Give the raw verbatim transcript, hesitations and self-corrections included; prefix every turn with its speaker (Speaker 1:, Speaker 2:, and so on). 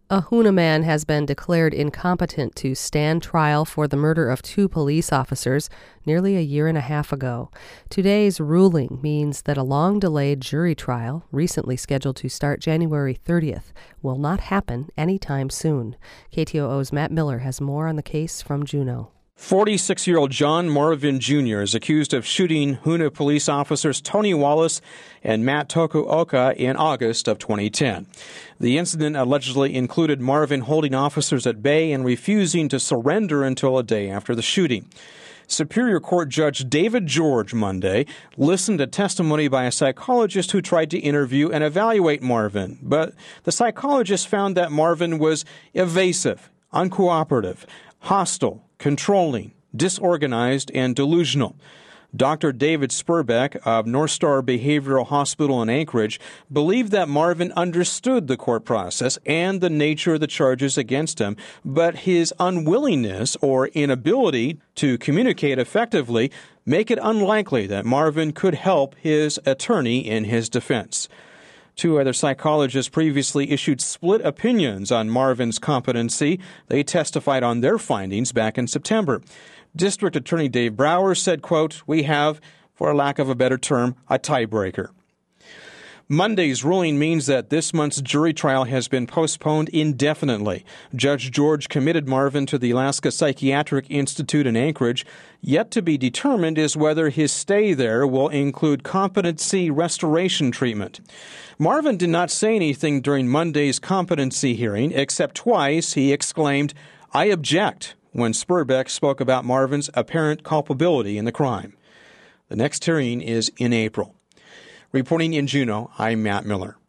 Speaker 1: A Hoonah man has been declared incompetent to stand trial for the murder of two police officers nearly a year and a half ago. Today's ruling means that a long-delayed jury trial, recently scheduled to start January thirtieth, will not happen anytime soon. K T O O's Matt Miller has more on the case from Juneau.
Speaker 2: forty-six-year-old John Marvin Junior is accused of shooting Hoonah police officers Tony Wallace and Matt Tokuoka in August of twenty ten. The incident allegedly included Marvin holding officers at bay and refusing to surrender until a day after the shooting. Superior Court Judge David George Monday listened to testimony by a psychologist who tried to interview and evaluate Marvin, but the psychologist found that Marvin was evasive, uncooperative, hostile, controlling, disorganized, and delusional. Doctor David Spurbeck of North Star Behavioral Hospital in Anchorage believed that Marvin understood the court process and the nature of the charges against him, but his unwillingness or inability to communicate effectively make it unlikely that Marvin could help his attorney in his defense. Two other psychologists previously issued split opinions on Marvin's competency. They testified on their findings back in September. District Attorney Dave Brower said, quote, "We have, for lack of a better term, a tiebreaker." Monday's ruling means that this month's jury trial has been postponed indefinitely. Judge George committed Marvin to the Alaska Psychiatric Institute in Anchorage. Yet to be determined is whether his stay there will include competency restoration treatment. Marvin did not say anything during Monday's competency hearing, except twice he exclaimed, "I object," when Spurbeck spoke about Marvin's apparent culpability in the crime. The next hearing is in April. Reporting in Juneau, I'm Matt Miller.